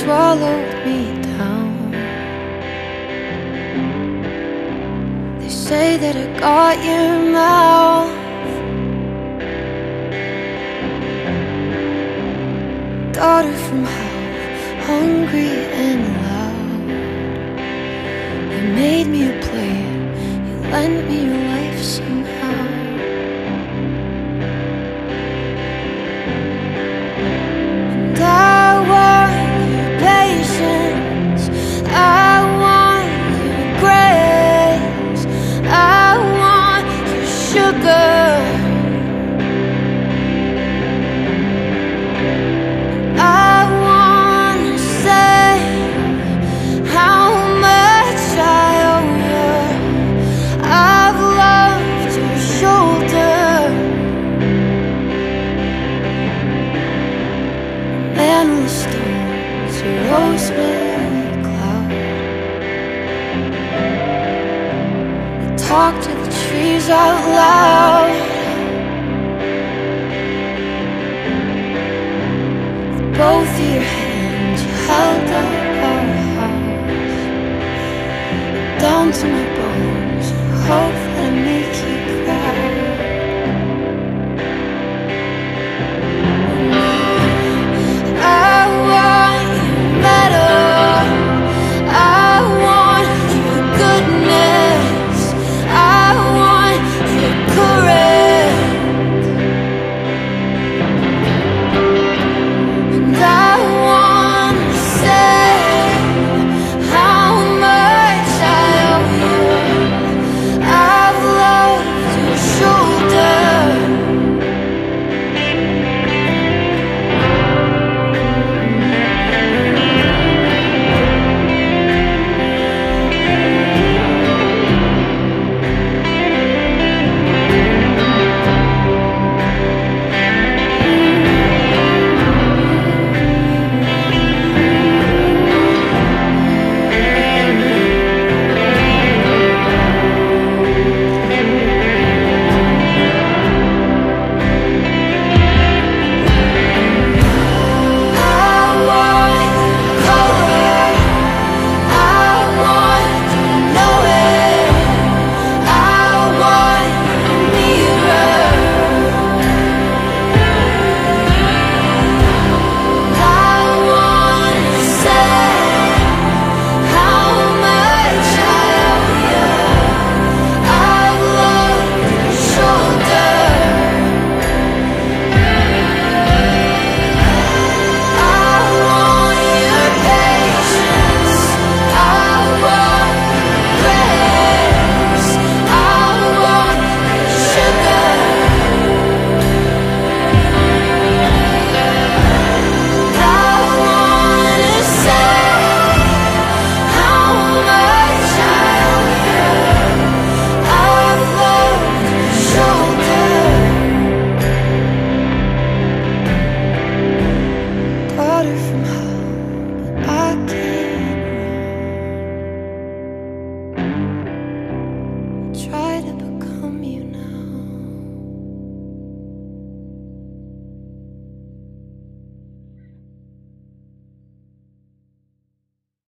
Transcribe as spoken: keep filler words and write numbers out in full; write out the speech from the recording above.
swallowed me down. They say that I got your mouth. Daughter from hell, hungry and loud. You made me a player, you lent me your life somehow. And I want your patience, I want your grace, I want your sugar. I wanna say how much I owe you. I've loved your shoulder, man on the stones, your rosemary cloud. You talk to the trees out loud. Both